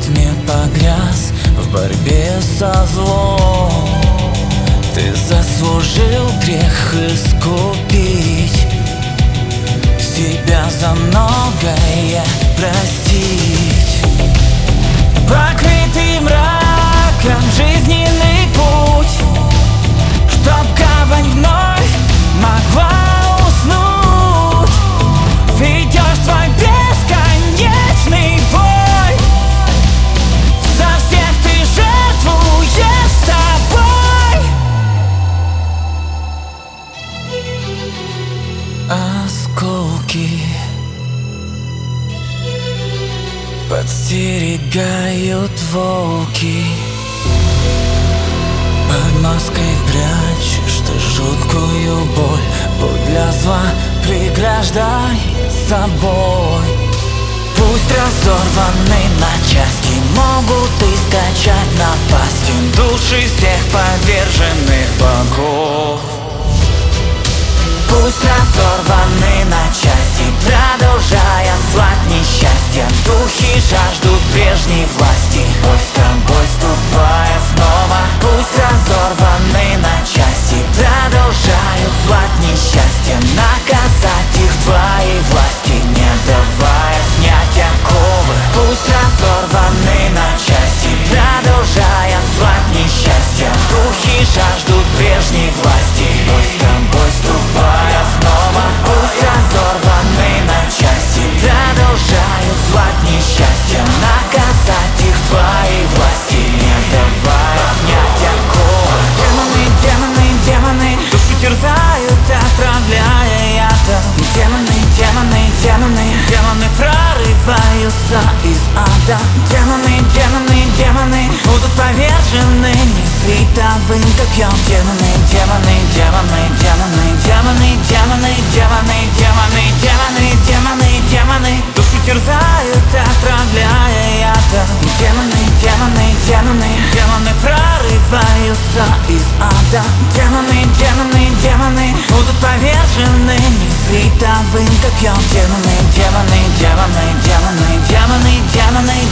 тьме погряз в борьбе со злом. Ты заслужил грех искупить, себя за многое простить. Покрытый мраком жизненный путь, чтоб гавань вновь могла уснуть. Ведешь свой бесконечный бой, за всех ты жертвуешь собой. Осколки подстерегают волки. Под маской прячешь ты жуткую боль, путь для зла преграждает собой. Пусть разорваны на части могут искачать напасти души всех поверженных богов. Пусть разорваны на части, продолжая слать несчастья, духи жаждут прежней власти, бой с тобой ступая снова. Пусть разорваны на части, продолжают слать несчастья, наказать их твоей власти, не давая снять оковы. Пусть разорваны на части, продолжая слать несчастья, духи жаждут прежней власти, бой с тобой ступая снова. Пусть разорваны на части, продолжают слать несчастья, наказать их твоей власти, не давая снять оковы. Демоны, демоны, демоны душу терзают, отравляя ядом. Демоны, демоны, демоны, демоны прорываются из ада. Демоны, демоны, демоны будут повержены нефритовым копьем. Демоны, демоны, демоны, демоны, демоны, демоны, демоны, демоны, демоны, демоны, демоны душу терзают, отравляя ядом. Демоны, демоны, демоны, демоны прорываются из ада. Демоны, демоны, демоны будут повержены нефритовым копьем. Демоны, демоны, демоны, демоны, демоны, демоны,